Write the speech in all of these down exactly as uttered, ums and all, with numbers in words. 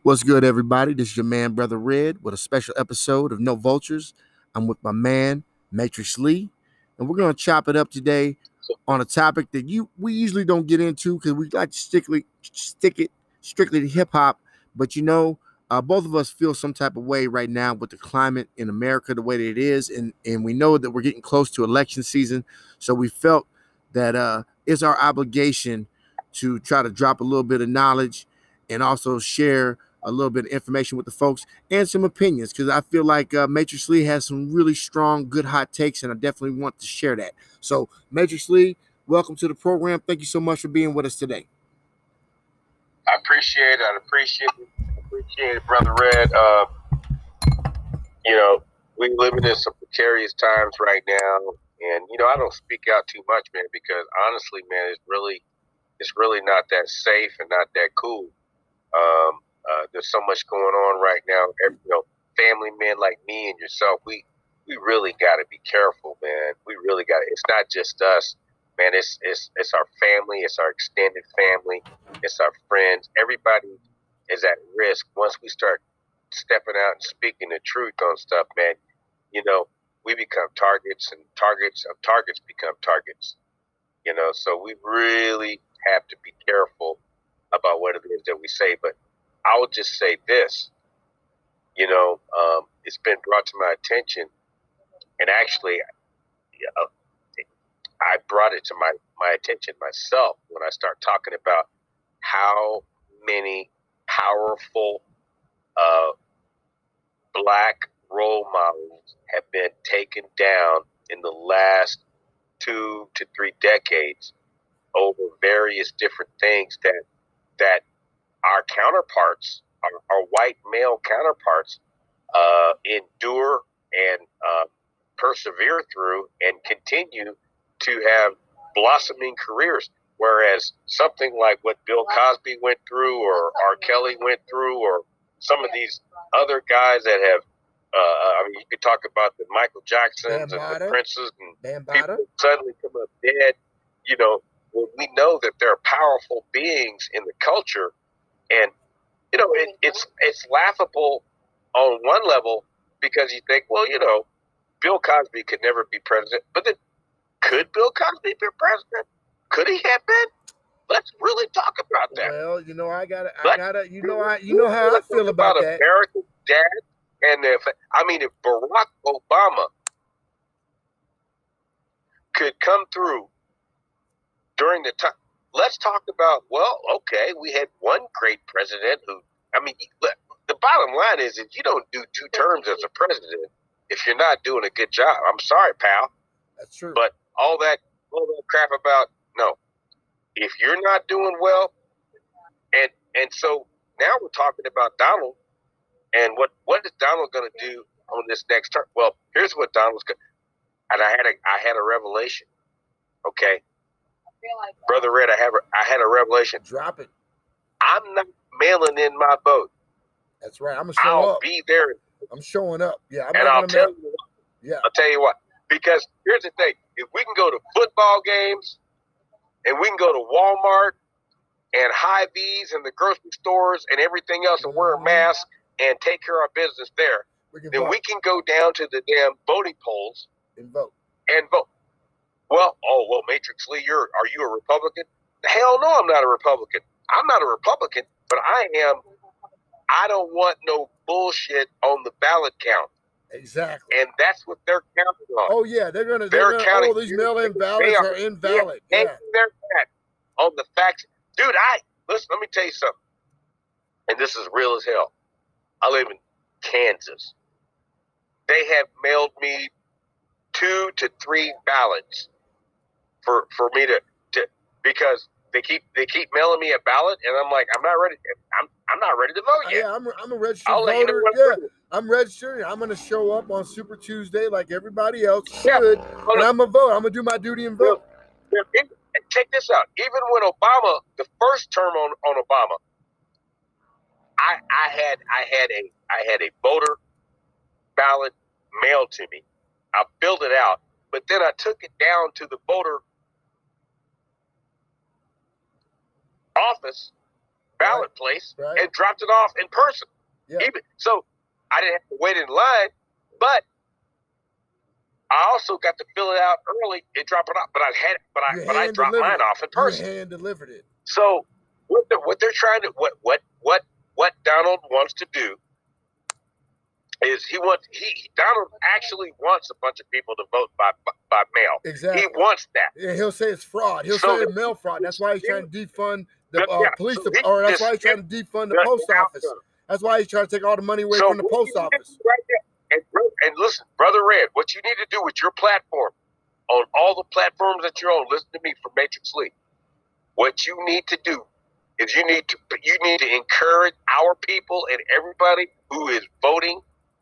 What's good, everybody? This is your man, Brother Red, with a special episode of No Vultures. I'm with my man, Matrix Lee, and we're going to chop it up today on a topic that you we usually don't get into because we like to strictly stick it strictly to hip hop. But you know, uh, both of us feel some type of way right now with the climate in America the way that it is, and and we know that we're getting close to election season, so we felt that uh, it's our obligation to try to drop a little bit of knowledge and also share a little bit of information with the folks and some opinions because I feel like uh, Matrix Lee has some really strong, good, hot takes, and I definitely want to share that. So, Matrix Lee, welcome to the program. Thank you so much for being with us today. I appreciate it. I appreciate it. Appreciate it, Brother Red. Uh, you know, we living in some precarious times right now, and you know, I don't speak out too much, man, because honestly, man, it's really, it's really not that safe and not that cool. Um, uh, there's so much going on right now. Every, you know, family men like me and yourself, we we really got to be careful, man. We really got to. It's not just us, man. It's it's it's our family. It's our extended family. It's our friends. Everybody is at risk once we start stepping out and speaking the truth on stuff, man. You know, we become targets, and targets of targets become targets. You know, so we really have to be careful about what it is that we say. But I will just say this, you know, um, it's been brought to my attention, and actually, uh, I brought it to my, my attention myself when I start talking about how many powerful uh, black role models have been taken down in the last two to three decades over various different things that that our counterparts, our, our white male counterparts, uh, endure and uh, persevere through and continue to have blossoming careers. Whereas something like what Bill Cosby went through, or R. Kelly went through, or some of these other guys that have, uh, I mean, you could talk about the Michael Jacksons Bambaataa. And the Princes, and Bambaataa. People suddenly come up dead. You know, when we know that there are powerful beings in the culture. And, you know, it, it's it's laughable on one level because you think, well, you know, Bill Cosby could never be president. But then, could Bill Cosby be president? Could he have been? Let's really talk about that. Well, you know, I gotta, I gotta, you know, I, you know how I feel about, about that. American dad, and if I mean, if Barack Obama could come through during the time. Let's talk about, well, okay, we had one great president who, I mean, the bottom line is if you don't do two terms as a president, if you're not doing a good job, I'm sorry, pal. That's true. But all that, all that crap about, no, if you're not doing well, and and so now we're talking about Donald, and what, what is Donald going to do on this next term? Well, here's what Donald's going to, and I had a, I had a revelation, okay? Like Brother Red, I have a, I had a revelation. Drop it. I'm not mailing in my vote. That's right. I'm gonna show I'll up. be there. I'm showing up. Yeah, I'm and not I'll gonna tell mail. you. What, yeah, I'll tell you what. Because here's the thing: if we can go to football games, and we can go to Walmart and Hy-Vees and the grocery stores and everything else, and wear a mask and take care of our business there, we then vote. We can go down to the damn voting polls and vote. And vote. Well, oh, well, Matrix Lee, you're, are you a Republican? Hell no, I'm not a Republican. I'm not a Republican, but I am, I don't want no bullshit on the ballot count. Exactly. And that's what they're counting on. Oh, yeah, they're going to, they're, they're gonna, counting. Oh, these mail-in ballots are, are invalid. Yeah. yeah. They're on the facts. Dude, I, listen, let me tell you something. And this is real as hell. I live in Kansas. They have mailed me two to three ballots. For, for me to, to because they keep they keep mailing me a ballot, and I'm like, I'm not ready. I'm I'm not ready to vote yet. Yeah, I'm I'm a registered I'll voter. You know yeah, I'm registered. I'm gonna show up on Super Tuesday like everybody else should, yeah. and I'm gonna vote. I'm gonna do my duty and vote. Yeah, yeah. Check this out. Even when Obama, the first term on, on Obama, I I had I had a I had a voter ballot mailed to me. I filled it out, but then I took it down to the voter office ballot right. place right. and dropped it off in person. Yeah. Even, so I didn't have to wait in line, but I also got to fill it out early and drop it off. But I had, but I, You but I dropped mine it. off in person. You hand delivered it. So what they're, what they're trying to, what, what, what, what Donald wants to do is he wants he Donald actually wants a bunch of people to vote by by, by mail. Exactly. He wants that. Yeah, he'll say it's fraud. He'll so say it's mail fraud. That's why he's trying to defund the uh, yeah, police, so de- or that's why he's trying to defund the post office. That's why he's trying to take all the money away so from the post office. Right there, and, and listen, Brother Red, what you need to do with your platform, on all the platforms that you're on, listen to me from Matrix Lee. What you need to do is you need to you need to encourage our people and everybody who is voting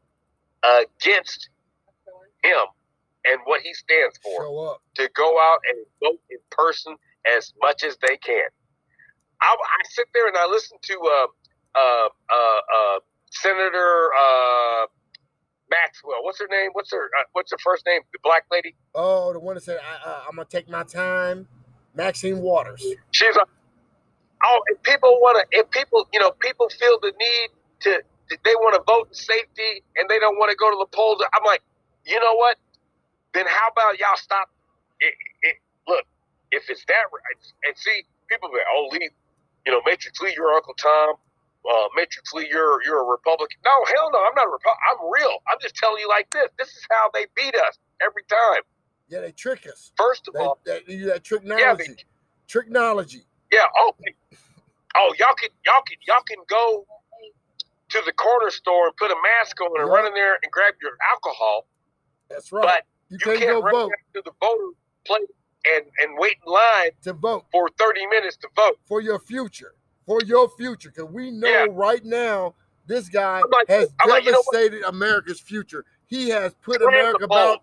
against him and what he stands for Show up. to go out and vote in person as much as they can. I, I sit there and I listen to uh, uh, uh, uh, Senator uh, Maxwell. What's her name? What's her uh, What's her first name? The black lady. Oh, the one that said, I, uh, "I'm gonna take my time." Maxine Waters. She's like, oh, if people want to, if people, you know, people feel the need to, they want to vote in safety and they don't want to go to the polls. I'm like, you know what? Then how about y'all stop? It, it, look, if it's that right, and see, people be, oh, Lee, you know, Matrix Lee, you're Uncle Tom. Uh, Matrix Lee, you're you're a Republican. No, hell no, I'm not a Republican. I'm real. I'm just telling you like this. This is how they beat us every time. Yeah, they trick us. First of they, all, they, they use that tricknology. Yeah, they, tricknology. Yeah. Oh, oh, y'all can y'all can y'all can go to the corner store and put a mask on and yeah. run in there and grab your alcohol. That's right. But you, you can't, can't go run vote to the voter place and and wait in line to vote for thirty minutes to vote for your future. For your future, because we know yeah. right now this guy like, has I'm devastated like, you know America's future. He has put Slam America about.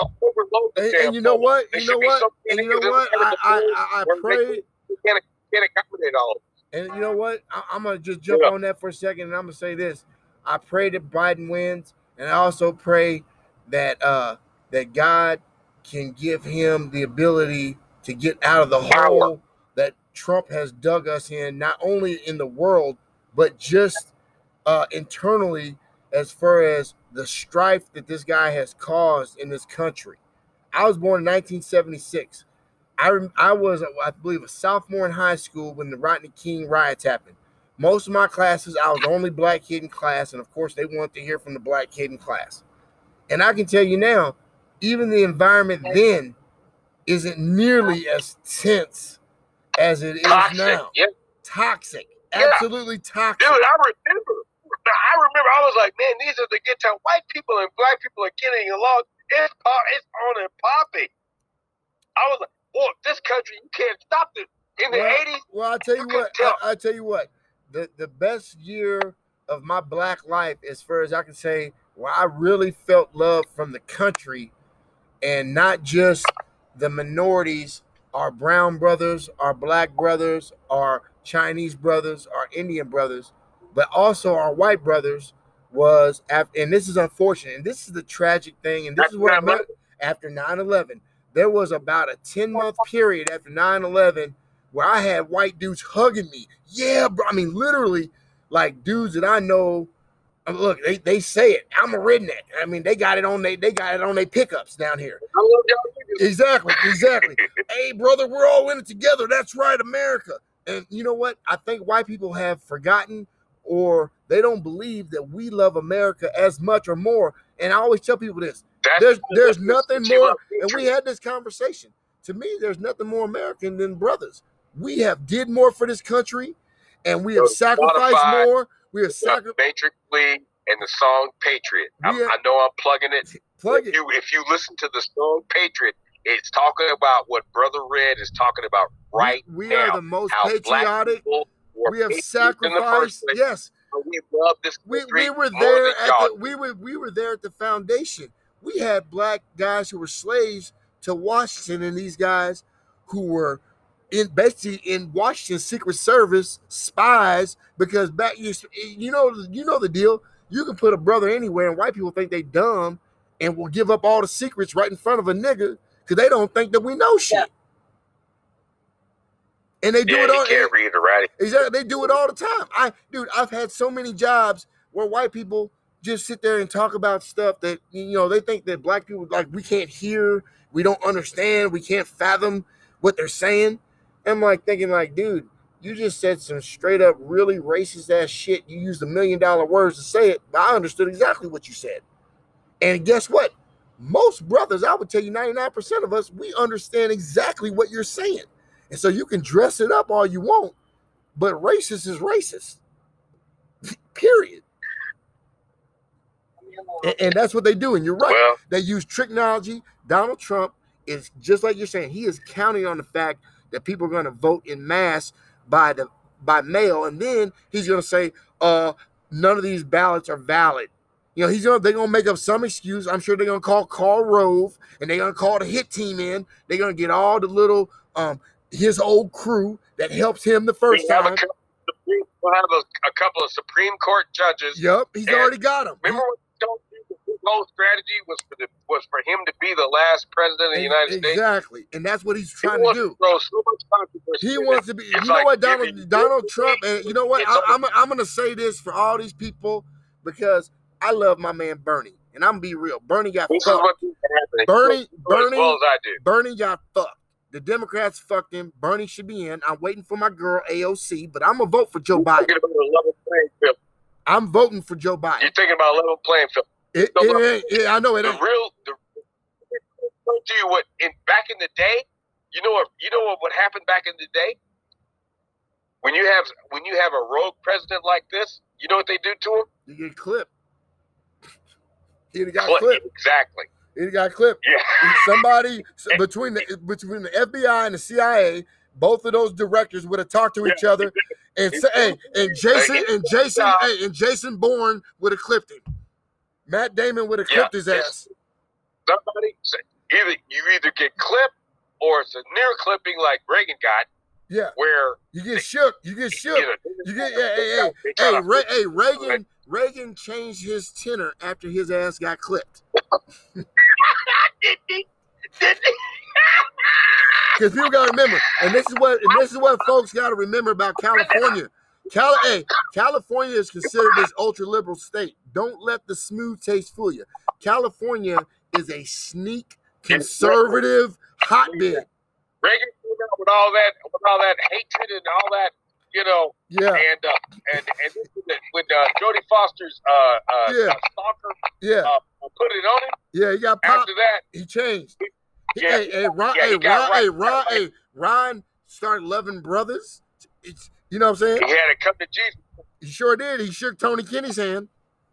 And, and you know what? You know what? And you know what? I I, I, I pray. Can't, can't accommodate all of it. And you know what? I, I'm gonna just jump yeah. on that for a second, and I'm gonna say this: I pray that Biden wins, and I also pray that uh, that God can give him the ability to get out of the hole that Trump has dug us in, not only in the world, but just uh, internally, as far as the strife that this guy has caused in this country. I was born in nineteen seventy-six. I, I was, I believe, a sophomore in high school when the Rodney King riots happened. Most of my classes, I was the only black kid in class, and of course, they wanted to hear from the black kid in class. And I can tell you now, even the environment then isn't nearly as tense as it is toxic, now. Yeah. Toxic. Yeah. Absolutely toxic. Dude, I remember. I remember I was like, man, these are the good times. White people and black people are getting along. It's, it's on and popping. I was like, boy, this country, you can't stop it. In the well, eighties. Well, I'll tell you, you what. I, I'll tell you what. The, the best year of my black life, as far as I can say, where I really felt love from the country and not just the minorities, our brown brothers, our black brothers, our Chinese brothers, our Indian brothers, but also our white brothers, was after, and this is unfortunate, and this is the tragic thing, and this after is what I meant after nine eleven. There was about a ten-month period after nine eleven where I had white dudes hugging me. Yeah, bro. I mean, literally, like dudes that I know. Look, they, they say it. I'm a redneck. I mean, they got it on they they got it on their pickups down here. I love y'all. Exactly, exactly. Hey, brother, we're all in it together. That's right, America. And you know what? I think white people have forgotten, or they don't believe that we love America as much or more. And I always tell people this: that's, there's there's that's, nothing more. And we had this conversation. To me, there's nothing more American than brothers. We have did more for this country, and we have so sacrificed Spotify, more. We have sacrificed. Matrix Lee and the song Patriot. I, I know I'm plugging it. Plug if it. You, if you listen to the song Patriot, it's talking about what Brother Red is talking about right we, we now. We are the most patriotic. We have sacrificed. Yes. We love this we, we were there at the, we were we were there at the foundation. We had black guys who were slaves to Washington, and these guys who were in basically in Washington's Secret Service because because back you you know you know the deal. You can put a brother anywhere, and white people think they dumb and will give up all the secrets right in front of a nigga because they don't think that we know shit. And they do yeah, it all. He can't read or write. Exactly. They do it all the time. I, dude, I've had so many jobs where white people just sit there and talk about stuff that, you know, they think that black people, like, we can't hear, we don't understand, we can't fathom what they're saying. I'm like thinking, like, dude, you just said some straight up really racist ass shit. You used a million dollar words to say it, but I understood exactly what you said. And guess what? Most brothers, I would tell you ninety-nine percent of us, we understand exactly what you're saying. And so you can dress it up all you want, but racist is racist. Period. And, and that's what they do. And you're right. Well, they use technology. Donald Trump is, just like you're saying, he is counting on the fact that people are going to vote in mass by the by mail, and then he's going to say, uh, none of these ballots are valid. You know, he's gonna they're gonna make up some excuse. I'm sure they're gonna call Karl Rove, and they're gonna call the hit team in. They're gonna get all the little um his old crew that helps him the first we have time. A couple, we'll have a, a couple of Supreme Court judges. Yep, he's already got them. Remember what his whole strategy was for the, was for him to be the last president of the United exactly. States. Exactly, and that's what he's trying he to do. To throw so much controversy. He wants to be. It's You know like what, Donald giving, Donald Trump, and you know what? I, I'm I'm gonna say this for all these people because I love my man Bernie, and I'm gonna be real. Bernie got this fucked. Bernie, Bernie, as well as I do. Bernie got fucked. The Democrats fucked him. Bernie should be in. I'm waiting for my girl A O C, but I'm gonna vote for Joe Biden. You're about a level playing field. I'm voting for Joe Biden. You're thinking about a level playing field. It, so, it ain't, it, I know it the ain't. real. The, to you what in back in the day, you know what you know what would happen back in the day when you have when you have a rogue president like this. You know what they do to him? You get clipped. He got Clip, clipped. Exactly. He got clipped. Yeah. Somebody between the between the F B I and the C I A, both of those directors would have talked to each other, and say, hey, and Jason and Jason, hey, and Jason Bourne would have clipped him. Matt Damon would have clipped yeah, his ass. Somebody either you either get clipped or it's a near clipping like Reagan got. Yeah. Where you get shook. You get shook. You, know, you get yeah, hey, hey, hey, Re- hey, Reagan Reagan changed his tenor after his ass got clipped. Because people gotta remember, and this is what and this is what folks gotta remember about California. Cali- hey, California is considered this ultra liberal state. Don't let the smooth taste fool you. California is a sneak conservative hotbed. Reagan came out with all that, with all that hatred and all that, you know. Yeah. And uh, and and with uh, Jodie Foster's uh, uh, yeah. uh, stalker, yeah, uh, put it on him. Yeah, he got popped. After that, he changed. Yeah, hey, hey, Ron, yeah, hey, Ron, right, hey, Ron, hey, Ron started loving brothers. It's, you know what I'm saying? He had to come to Jesus. He sure did. He shook Tony Kenny's hand.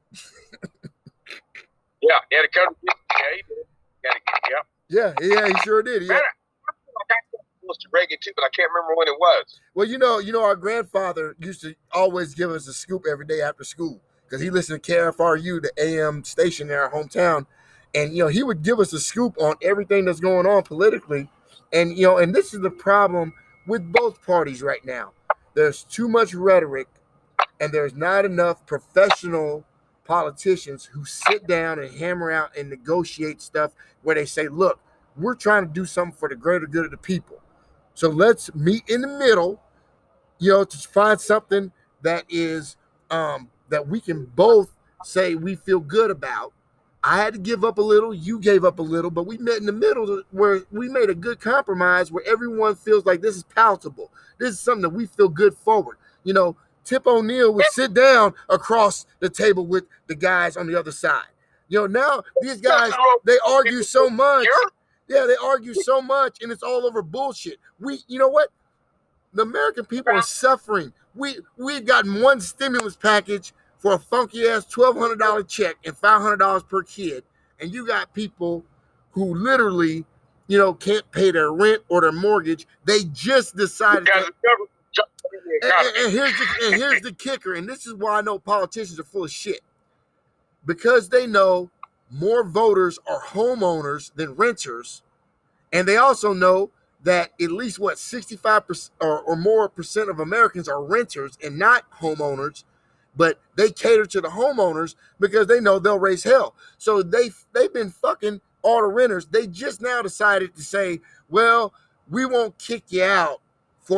Yeah, he had to come to Jesus. Yeah, he did. He had to, yeah. Yeah, yeah, he sure did. Yeah. Man, I feel like I got close to Reagan too, but I can't remember when it was. Well, you know, you know, our grandfather used to always give us a scoop every day after school because he listened to K F R U, the A M station in our hometown. And, you know, he would give us a scoop on everything that's going on politically. And, you know, and this is the problem with both parties right now. There's too much rhetoric and there's not enough professional politicians who sit down and hammer out and negotiate stuff where they say, look, we're trying to do something for the greater good of the people. So let's meet in the middle, you know, to find something that is um, that we can both say we feel good about. I had to give up a little, you gave up a little, but we met in the middle where we made a good compromise where everyone feels like this is palatable. This is something that we feel good forward. You know, Tip O'Neill would sit down across the table with the guys on the other side. You know, now these guys, they argue so much. Yeah, they argue so much, and it's all over bullshit. We, you know what? The American people are suffering. We, we've gotten one stimulus package for a funky-ass twelve hundred dollars check and five hundred dollars per kid, and you got people who literally, you know, can't pay their rent or their mortgage. They just decided to, and, and, and, here's the, and here's the kicker, and this is why I know politicians are full of shit. Because they know more voters are homeowners than renters, and they also know that at least, what, sixty-five percent or, or more percent of Americans are renters and not homeowners, but they cater to the homeowners because they know they'll raise hell. So they, they've been fucking all the renters. They just now decided to say, well, we won't kick you out for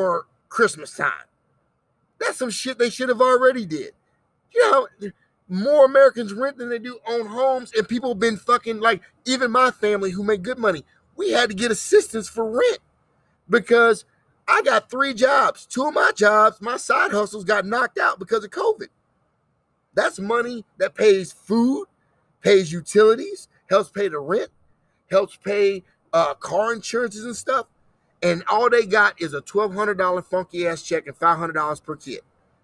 Christmas time. That's some shit they should have already did. You know, more Americans rent than they do own homes, and people have been fucking, like, even my family who make good money, we had to get assistance for rent because I got three jobs. Two of my jobs, my side hustles got knocked out because of COVID. That's money that pays food, pays utilities, helps pay the rent, helps pay uh, car insurances and stuff. And all they got is a twelve hundred dollars funky ass check and five hundred dollars per kid.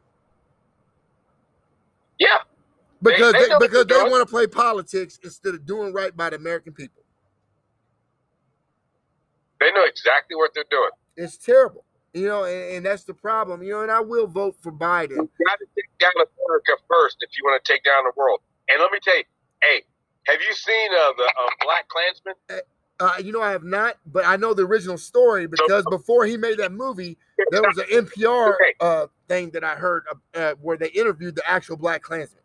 Yeah. Because they, they, they, because they doing. want to play politics instead of doing right by the American people. They know exactly what they're doing. It's terrible. You know, and, and that's the problem. You know, and I will vote for Biden. You got to take down America first if you want to take down the world. And let me tell you, hey, have you seen uh, the uh, Black Klansman? Uh, you know, I have not, but I know the original story because so, before he made that movie, there was an N P R okay. uh, thing that I heard uh, where they interviewed the actual Black Klansman.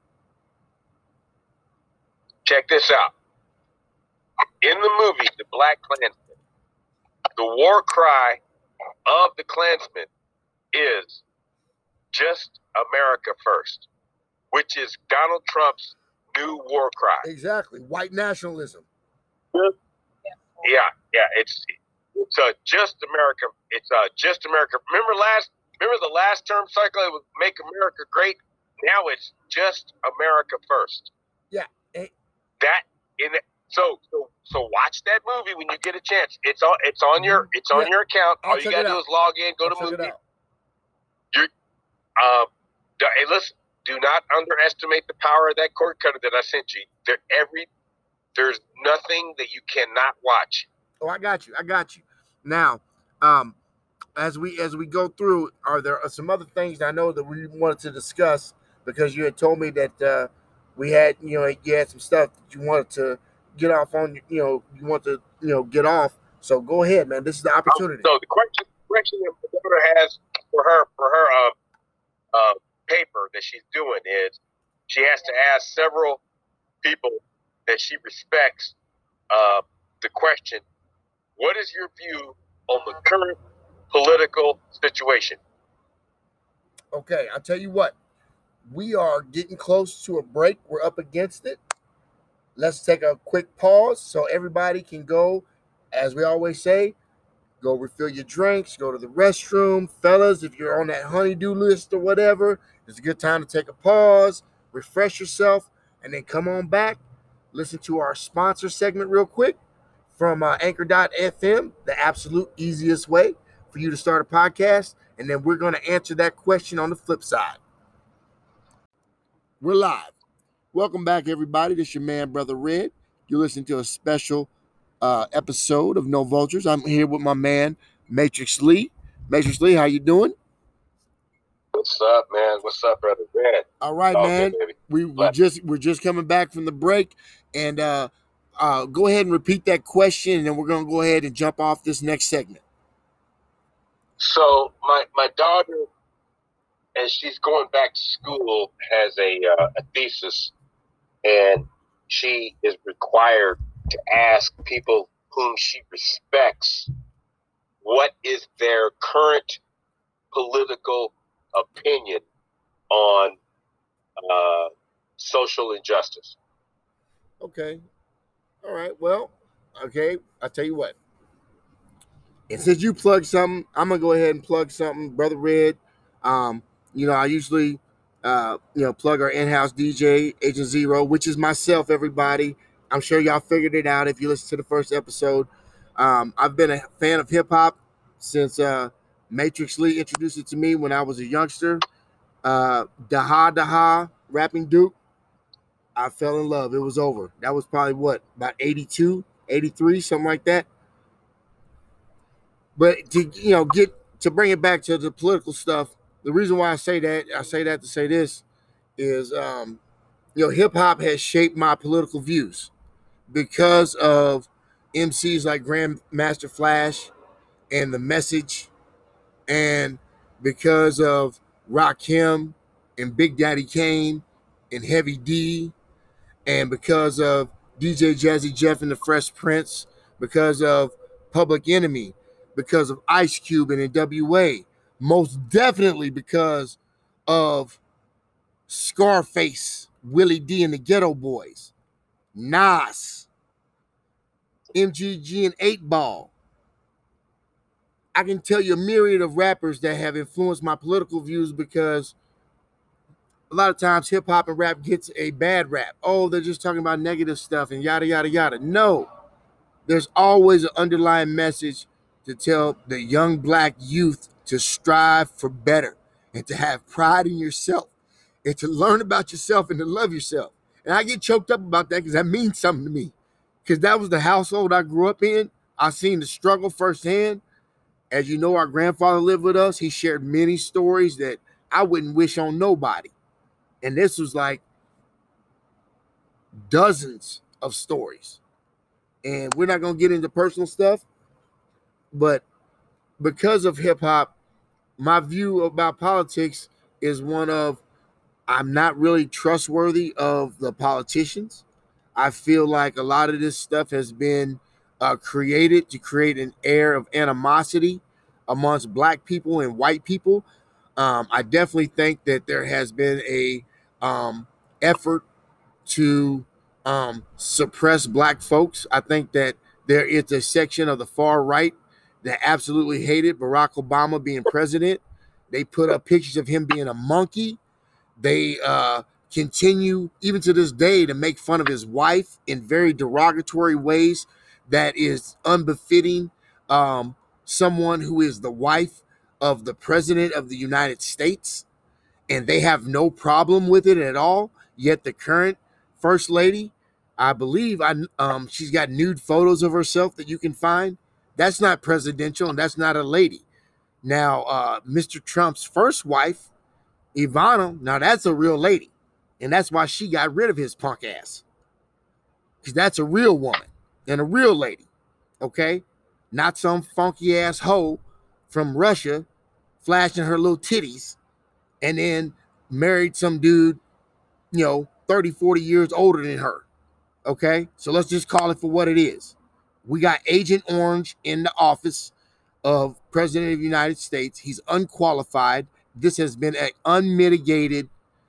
Check this out. In the movie, The Black Klansman, the war cry of the Klansmen is just America first, which is Donald Trump's new war cry. Exactly. White nationalism. Yeah, yeah. It's it's uh, just America. It's uh, just America. Remember last remember the last term cycle? It was Make America Great. Now it's just America first. Yeah. Hey. That in it. So, so, so watch that movie when you get a chance. It's on, it's on your, it's on yeah. your account. All I'll you gotta do is log in, go I'll to movie. You, um, hey, listen, do not underestimate the power of that cord cutter that I sent you. There, every, there's nothing that you cannot watch. Oh, I got you. I got you. Now, um, as we as we go through, are there some other things I know that we wanted to discuss because you had told me that uh, we had, you know, you had some stuff that you wanted to get off on, you know, you want to, you know, get off. So go ahead, man. This is the opportunity. So the question, question that my daughter has for her, for her uh, uh, paper that she's doing is she has to ask several people that she respects uh, the question, what is your view on the current political situation? Okay, I'll tell you what. We are getting close to a break. We're up against it. Let's take a quick pause so everybody can go, as we always say, go refill your drinks, go to the restroom. Fellas, if you're on that honeydew list or whatever, it's a good time to take a pause, refresh yourself, and then come on back. Listen to our sponsor segment real quick from uh, Anchor dot F M, the absolute easiest way for you to start a podcast. And then we're going to answer that question on the flip side. We're live. Welcome back, everybody. This is your man, Brother Red. You're listening to a special uh, episode of No Vultures. I'm here with my man, Matrix Lee. Matrix Lee, how you doing? What's up, man? What's up, Brother Red? All right, All man. good, we we just we're just coming back from the break, and uh, uh, go ahead and repeat that question, and then we're gonna go ahead and jump off this next segment. So my my daughter, as she's going back to school, has a uh, a thesis. And she is required to ask people whom she respects what is their current political opinion on uh, social injustice. Okay. All right. Well, okay. I'll tell you what. And since you plugged something, I'm going to go ahead and plug something. Brother Red, um, you know, I usually... Uh, you know, plug our in-house D J, Agent Zero, which is myself, everybody. I'm sure y'all figured it out if you listened to the first episode. Um, I've been a fan of hip-hop since uh, Matrix Lee introduced it to me when I was a youngster. Uh, Daha Daha, Rapping Duke. I fell in love. It was over. That was probably, what, about eighty-two, eighty-three, something like that. But to, you know, get to bring it back to the political stuff, the reason why I say that, I say that to say this, is, um, you know, hip-hop has shaped my political views because of M Cs like Grandmaster Flash and The Message, and because of Rakim and Big Daddy Kane and Heavy D, and because of D J Jazzy Jeff and the Fresh Prince, because of Public Enemy, because of Ice Cube and N W A. most definitely because of Scarface, Willie D and the Ghetto Boys, Nas, M G G and eight ball. I can tell you a myriad of rappers that have influenced my political views because a lot of times hip hop and rap gets a bad rap. Oh, they're just talking about negative stuff and yada, yada, yada. No, there's always an underlying message to tell the young black youth to strive for better and to have pride in yourself and to learn about yourself and to love yourself. And I get choked up about that because that means something to me. Because that was the household I grew up in. I seen the struggle firsthand. As you know, our grandfather lived with us. He shared many stories that I wouldn't wish on nobody. And this was like dozens of stories. And we're not going to get into personal stuff, but because of hip hop, my view about politics is one of I'm not really trustworthy of the politicians. I feel like a lot of this stuff has been uh, created to create an air of animosity amongst black people and white people. Um, I definitely think that there has been a um, effort to um, suppress black folks. I think that there is a section of the far right that absolutely hated Barack Obama being president. They put up pictures of him being a monkey. They uh, continue, even to this day, to make fun of his wife in very derogatory ways that is unbefitting um, someone who is the wife of the president of the United States. And they have no problem with it at all. Yet the current first lady, I believe, I um, she's got nude photos of herself that you can find. That's not presidential, and that's not a lady. Now, uh, Mister Trump's first wife, Ivana, now that's a real lady. And that's why she got rid of his punk ass. Because that's a real woman and a real lady, okay? Not some funky ass hoe from Russia flashing her little titties and then married some dude, you know, thirty, forty years older than her, okay? So let's just call it for what it is. We got Agent Orange in the office of President of the United States. He's unqualified. This has been an unmitigated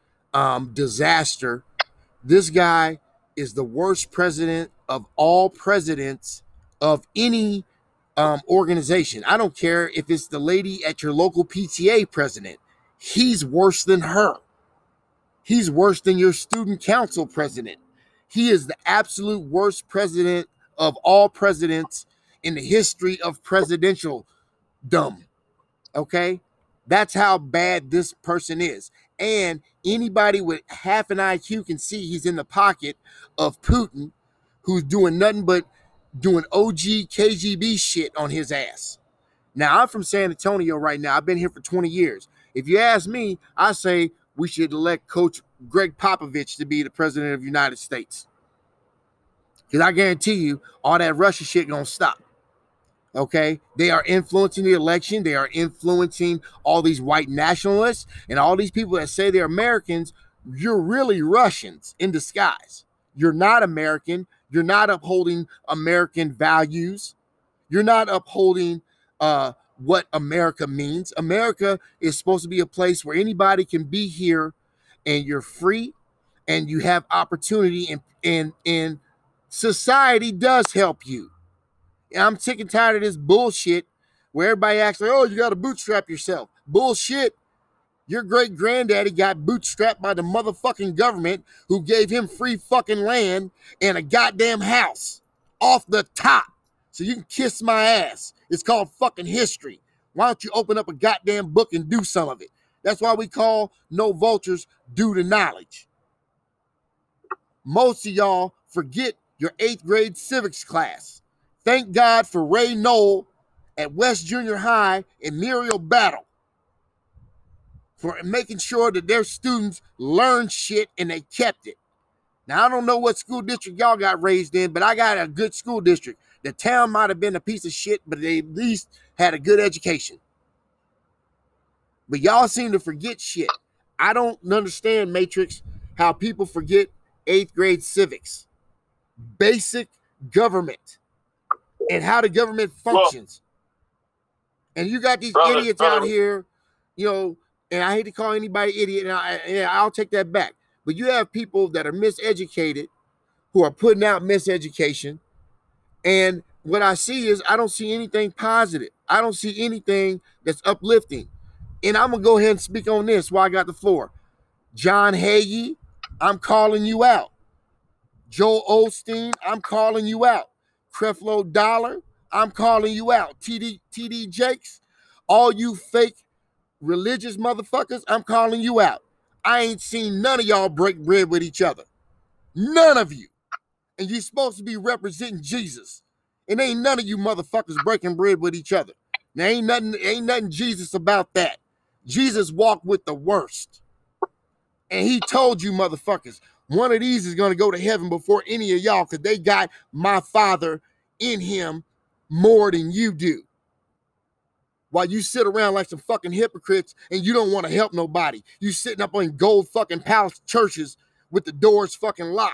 um, disaster. This guy is the worst president of all presidents of any um, organization. I don't care if it's the lady at your local P T A president. He's worse than her. He's worse than your student council president. He is the absolute worst president of all presidents in the history of presidential dumb. Okay? That's how bad this person is. And anybody with half an I Q can see he's in the pocket of Putin, who's doing nothing but doing O G K G B shit on his ass. Now, I'm from San Antonio right now. I've been here for twenty years. If you ask me, I say we should elect Coach Greg Popovich to be the president of the United States. Because I guarantee you, all that Russia shit gonna stop. Okay? They are influencing the election. They are influencing all these white nationalists and all these people that say they're Americans. You're really Russians in disguise. You're not American. You're not upholding American values. You're not upholding uh, what America means. America is supposed to be a place where anybody can be here and you're free and you have opportunity, and, and, and society does help you. And I'm sick and tired of this bullshit where everybody acts like, oh, you got to bootstrap yourself. Bullshit. Your great granddaddy got bootstrapped by the motherfucking government who gave him free fucking land and a goddamn house off the top. So you can kiss my ass. It's called fucking history. Why don't you open up a goddamn book and do some of it? That's why we call No Vultures due to knowledge. Most of y'all forget your eighth grade civics class. Thank God for Ray Knoll at West Junior High in Muriel Battle for making sure that their students learned shit and they kept it. Now, I don't know what school district y'all got raised in, but I got a good school district. The town might have been a piece of shit, but they at least had a good education. But y'all seem to forget shit. I don't understand, Matrix, how people forget eighth grade civics, basic government, and how the government functions. Well, and you got these brother, idiots brother. out here you know, and I hate to call anybody idiot, and, I, and I'll take that back. But you have people that are miseducated who are putting out miseducation. And what I see is I don't see anything positive. I don't see anything that's uplifting. And I'm going to go ahead and speak on this while I got the floor. John Hagee, I'm calling you out. Joel Osteen, I'm calling you out. Creflo Dollar, I'm calling you out. T D T D Jakes, all you fake religious motherfuckers, I'm calling you out. I ain't seen none of y'all break bread with each other. None of you. And you're supposed to be representing Jesus. And ain't none of you motherfuckers breaking bread with each other. There ain't nothing, ain't nothing Jesus about that. Jesus walked with the worst. And he told you motherfuckers, one of these is going to go to heaven before any of y'all because they got my Father in him more than you do. While you sit around like some fucking hypocrites and you don't want to help nobody. You sitting up on gold fucking palace churches with the doors fucking locked.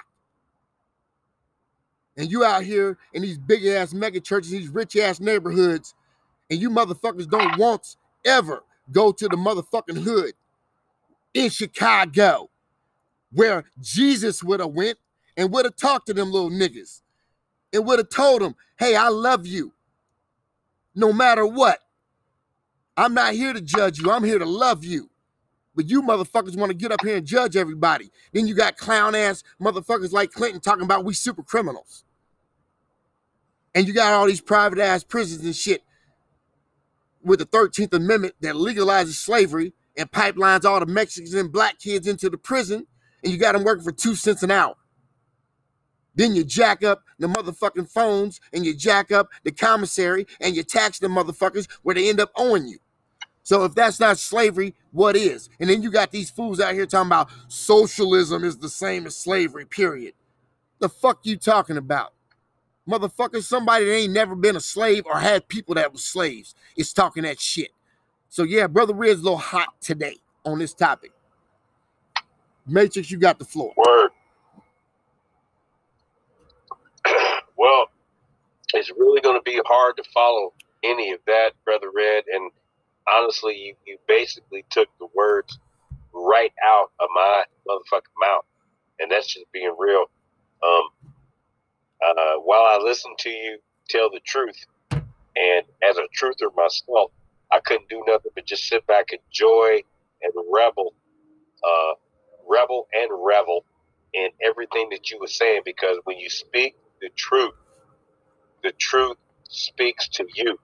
And you out here in these big ass mega churches, these rich ass neighborhoods, and you motherfuckers don't once ever go to the motherfucking hood in Chicago where Jesus would have went and would have talked to them little niggas and would have told them, hey, I love you no matter what. I'm not here to judge you. I'm here to love you. But you motherfuckers want to get up here and judge everybody. Then you got clown ass motherfuckers like Clinton talking about we super criminals. And you got all these private ass prisons and shit with the thirteenth Amendment that legalizes slavery and pipelines all the Mexicans and black kids into the prison, and you got them working for two cents an hour. Then you jack up the motherfucking phones and you jack up the commissary and you tax the motherfuckers where they end up owing you. So if that's not slavery, what is? And then you got these fools out here talking about socialism is the same as slavery, period. The fuck you talking about? Motherfucker, somebody that ain't never been a slave or had people that were slaves is talking that shit. So yeah, Brother Red's a little hot today on this topic. Matrix, you got the floor. Word. Well, it's really going to be hard to follow any of that, Brother Red. And honestly, you, you basically took the words right out of my motherfucking mouth. And that's just being real. Um, uh, while I listen to you tell the truth, and as a truther myself, I couldn't do nothing but just sit back, enjoy, and revel, uh, rebel and revel in everything that you were saying. Because when you speak the truth, the truth speaks to you.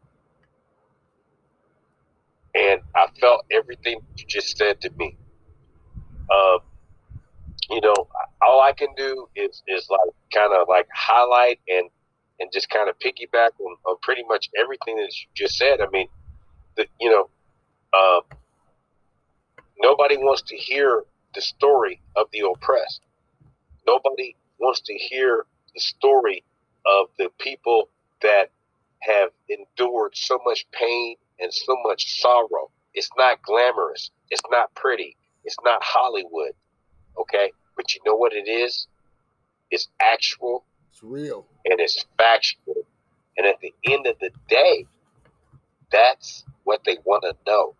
And I felt everything you just said to me. Um, you know, all I can do is, is like kind of like highlight and, and just kind of piggyback on, on pretty much everything that you just said. I mean, the, you know, uh, nobody wants to hear the story of the oppressed. Nobody wants to hear the story of the people that have endured so much pain and so much sorrow. It's not glamorous. It's not pretty. It's not Hollywood. Okay? But you know what it is? It's actual. It's real. And it's factual. And at the end of the day, that's what they want to know.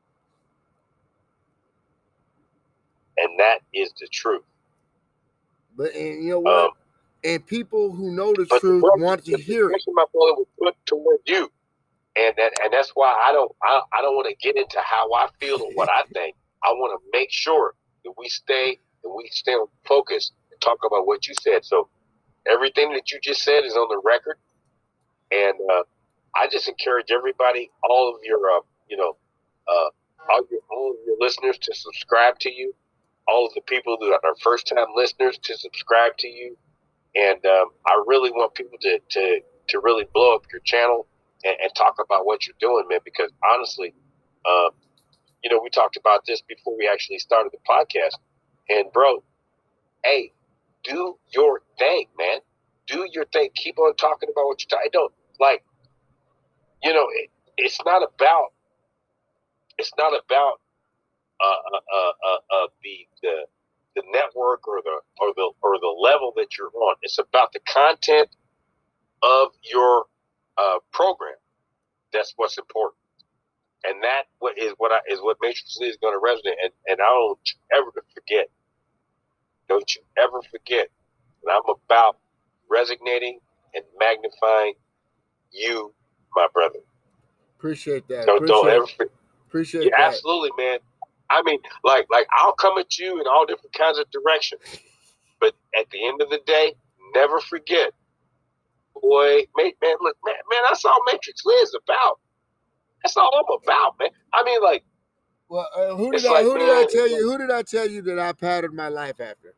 And that is the truth. But and you know what? Um, and people who know the truth the want to hear it. My brother was put toward you. And that, and that's why I don't I, I don't want to get into how I feel or what I think. I want to make sure that we stay that we stay on focus and talk about what you said. So everything that you just said is on the record, and uh, I just encourage everybody, all of your uh, you know, uh, all your all of your listeners to subscribe to you. All of the people that are first time listeners to subscribe to you, and um, I really want people to to to really blow up your channel. And, and talk about what you're doing, man, because honestly, um, you know, we talked about this before we actually started the podcast. And, bro, hey, do your thing, man. Do your thing. Keep on talking about what you're talking. Don't, like, you know, it, it's not about, it's not about uh, uh, uh, uh, the, the the network or the or the or the level that you're on. It's about the content of your Uh, program. That's what's important. And that what is what I is what Matrix Lee is going to resonate. And, and I don't ever forget. Don't you ever forget that I'm about resonating and magnifying you, my brother. Appreciate that. Don't, Appreciate, don't ever forget. appreciate Yeah, that. absolutely, man. I mean, like, like I'll come at you in all different kinds of directions, but at the end of the day, never forget, boy, man, man, look, man, man, that's all Matrix Lee is about. That's all I'm about, man. I mean, like, well, uh, who did I like, who man, did I tell you like, who did I tell you that I patterned my life after?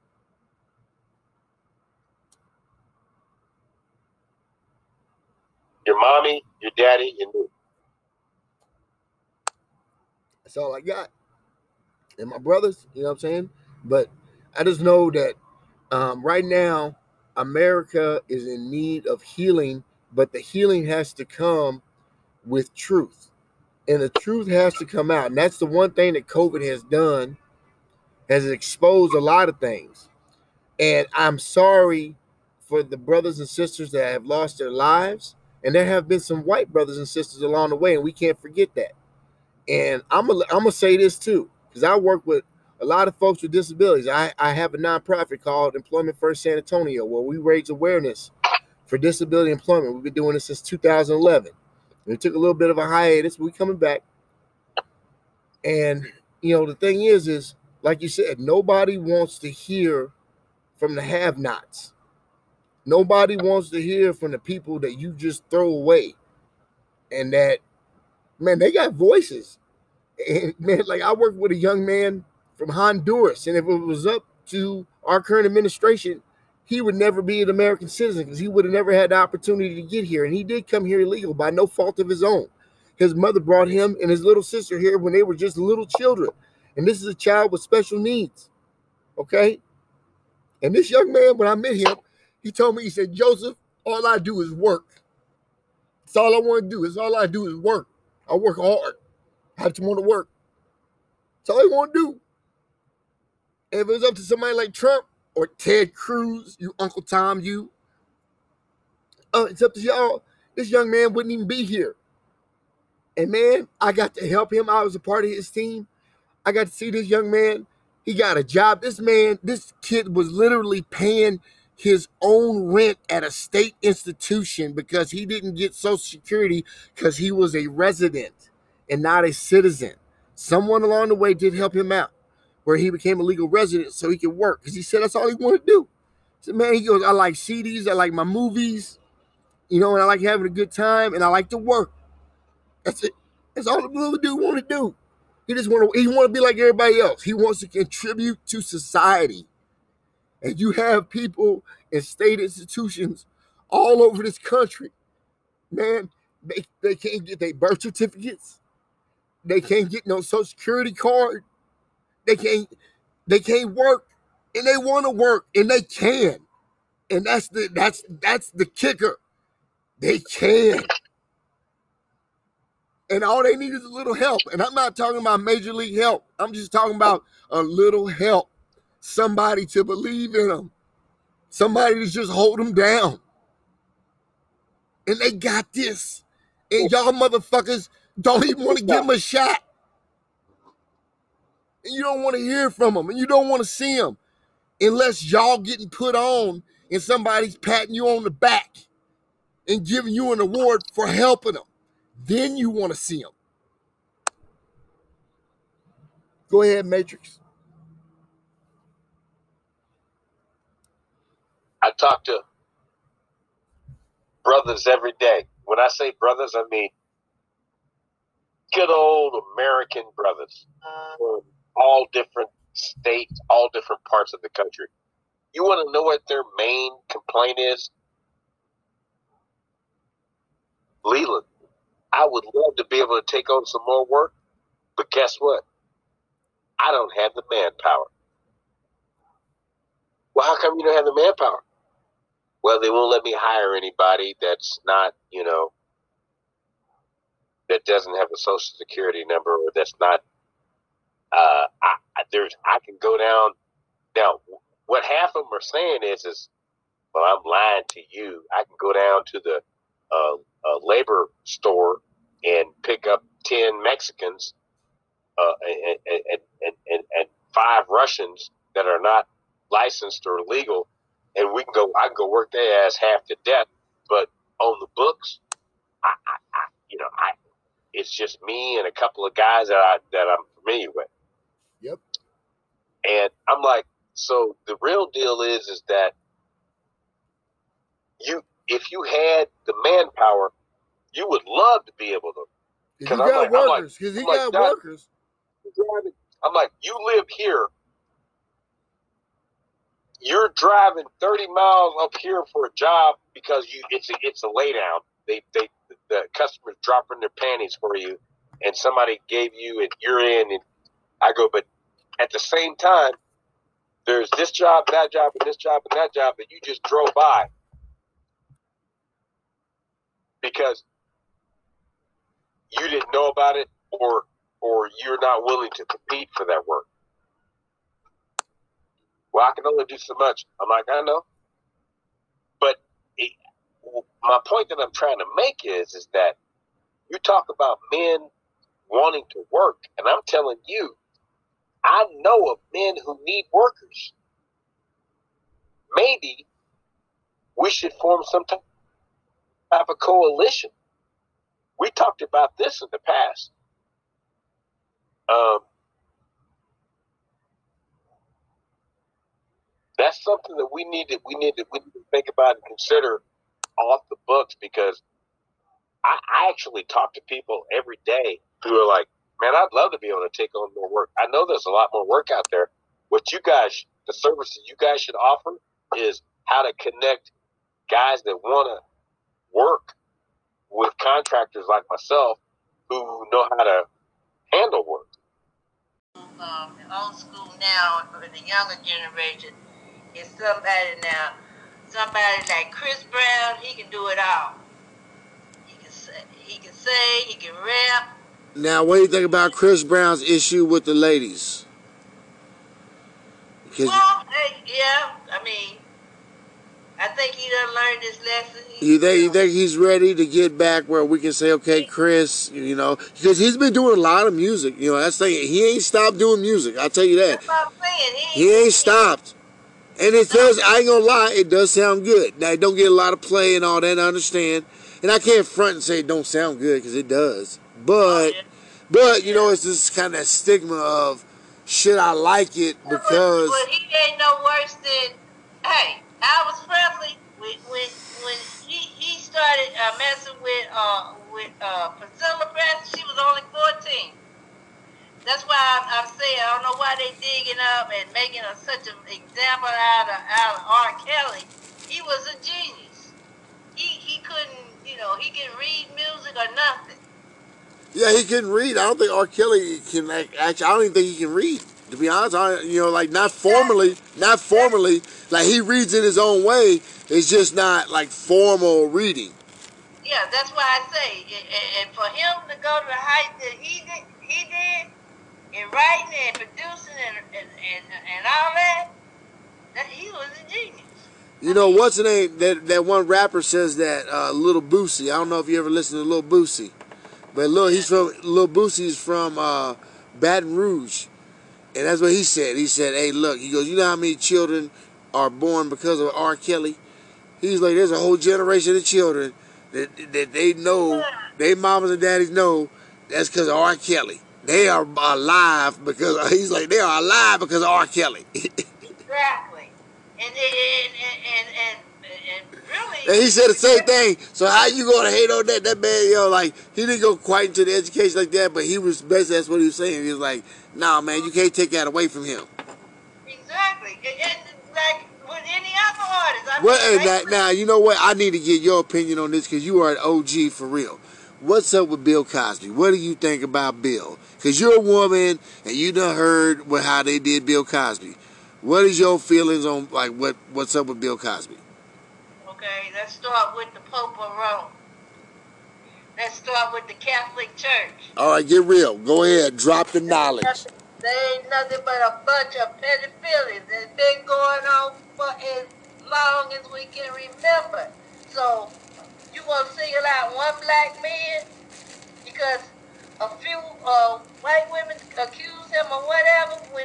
Your mommy, your daddy, and me. That's all I got. And my brothers, you know what I'm saying? But I just know that um, right now, America is in need of healing, but the healing has to come with truth. And the truth has to come out. And that's the one thing that COVID has done, has exposed a lot of things. And I'm sorry for the brothers and sisters that have lost their lives. And there have been some white brothers and sisters along the way, and we can't forget that. And I'm gonna I'm gonna say this too, because I work with a lot of folks with disabilities. I, I have a nonprofit called Employment First San Antonio, where we raise awareness for disability employment. We've been doing this since two thousand eleven. We took a little bit of a hiatus, but we're coming back. And you know, the thing is, is like you said, nobody wants to hear from the have-nots. Nobody wants to hear from the people that you just throw away. And that, man, they got voices. And man, like I worked with a young man from Honduras, and if it was up to our current administration, he would never be an American citizen because he would have never had the opportunity to get here. And he did come here illegal by no fault of his own. His mother brought him and his little sister here when they were just little children. And this is a child with special needs. Okay? And this young man, when I met him, he told me, he said, Joseph, all I do is work. That's all I want to do. That's all I do is work. I work hard. I just want to work. That's all I want to do. And if it was up to somebody like Trump or Ted Cruz, you Uncle Tom, you, uh, it's up to y'all. This young man wouldn't even be here. And man, I got to help him. I was a part of his team. I got to see this young man. He got a job. This man, this kid was literally paying his own rent at a state institution because he didn't get Social Security because he was a resident and not a citizen. Someone along the way did help him out where he became a legal resident so he could work because he said that's all he wanted to do. So man, he goes, I like C Ds, I like my movies, you know, and I like having a good time, and I like to work. That's it. That's all the little dude want to do. He just want to. He want to be like everybody else. He wants to contribute to society. And you have people in state institutions all over this country, man. They they can't get their birth certificates. They can't get no Social Security card. They can't. They can't work, and they want to work, and they can. And that's the that's that's the kicker. They can. And all they need is a little help. And I'm not talking about major league help. I'm just talking about a little help. Somebody to believe in them. Somebody to just hold them down. And they got this. And y'all motherfuckers don't even want to give them a shot. And you don't want to hear from them. And you don't want to see them. Unless y'all getting put on and somebody's patting you on the back and giving you an award for helping them. Then you want to see them. Go ahead, Matrix. I talk to brothers every day. When I say brothers, I mean good old American brothers from all different states, all different parts of the country. You want to know what their main complaint is? Leland, I would love to be able to take on some more work, but guess what? I don't have the manpower. Well, how come you don't have the manpower? Well, they won't let me hire anybody that's not, you know, that doesn't have a social security number or that's not, uh, I, I, there's, I can go down. Now, what half of them are saying is, is, well, I'm lying to you. I can go down to the uh, uh, labor store and pick up ten Mexicans uh, and, and, and, and, and five Russians that are not licensed or legal, and we can go. I can go work their ass half to death, but on the books, I, I, I you know, I it's just me and a couple of guys that I that I'm familiar with. Yep. And I'm like, so the real deal is, is that you, if you had the manpower, you would love to be able to. Because he got like, workers. Because he got like, workers. I'm like, you live here. You're driving thirty miles up here for a job because you it's a it's a laydown. They they the customers dropping their panties for you, and somebody gave you and you're in. And I go, but at the same time, there's this job, that job, and this job, and that job that you just drove by because you didn't know about it, or or you're not willing to compete for that work. Well, I can only do so much. I'm like, I know. But it, my point that I'm trying to make is, is that you talk about men wanting to work, and I'm telling you, I know of men who need workers. Maybe we should form some type of coalition. We talked about this in the past. Um, that's something that we need to we need to we need to think about and consider off the books, because I, I actually talk to people every day who are like, man, I'd love to be able to take on more work. I know there's a lot more work out there. What you guys, the service that you guys should offer is how to connect guys that want to work with contractors like myself who know how to handle work. Um, the old school now, for the younger generation, is somebody now, somebody like Chris Brown. He can do it all. He can say, he can sing, he can rap. Now, what do you think about Chris Brown's issue with the ladies? Well, hey, yeah, I mean, I think he done learned his lesson. He, you think you think he's ready to get back where we can say, okay, Chris, you know, because he's been doing a lot of music. You know, that's the thing. He ain't stopped doing music. I'll tell you that. That's what I'm saying. He, he ain't stopped. And it does, I ain't gonna lie, it does sound good. Now, it don't get a lot of play and all that, I understand. And I can't front and say it don't sound good, because it does. But, oh, yeah. but you yeah. know, it's this kind of stigma of, should I like it because... But he ain't no worse than, hey, Elvis Presley, when, when, when he, he started uh, messing with, uh, with uh, Priscilla Presley, she was only fourteen. That's why I'm, I'm saying, I don't know why they digging up and making a, such an example out of, out of R. Kelly. He was a genius. He he couldn't, you know, he can read music or nothing. Yeah, he couldn't read. I don't think R. Kelly can actually, I don't even think he can read. To be honest, I, you know, like not formally, not formally, like he reads in his own way. It's just not like formal reading. Yeah, that's why I say, and, and for him to go to the height that he did, he did, in writing and producing and, and, and, and all that, that, he was a genius. You know, what's the name? That that one rapper says that, uh, Little Boosie. I don't know if you ever listened to Little Boosie. But Lil, he's from, Lil Boosie's from uh, Baton Rouge. And that's what he said. He said, hey, look, he goes, you know how many children are born because of R. Kelly? He's like, there's a whole generation of children that, that they know, they mamas and daddies know, that's because of R. Kelly. They are alive because, he's like, they are alive because of R. Kelly. Exactly. And, and, and, and, and, and really... And he said the same thing. So how you gonna hate on that? That man, yo, like, he didn't go quite into the education like that, but he was, basically, that's what he was saying. He was like, nah, man, you can't take that away from him. Exactly. And, and like with any other artist. I well, mean, and now, now, you know what? I need to get your opinion on this because you are an O G for real. What's up with Bill Cosby? What do you think about Bill? Because you're a woman and you done heard what, how they did Bill Cosby. What is your feelings on, like, what what's up with Bill Cosby? Okay, let's start with the Pope of Rome. Let's start with the Catholic Church. All right, get real. Go ahead. Drop the knowledge. There ain't nothing but a bunch of pedophilia that's been going on for as long as we can remember. So, you gonna single out one black man? Because a few uh, white women accused him or whatever when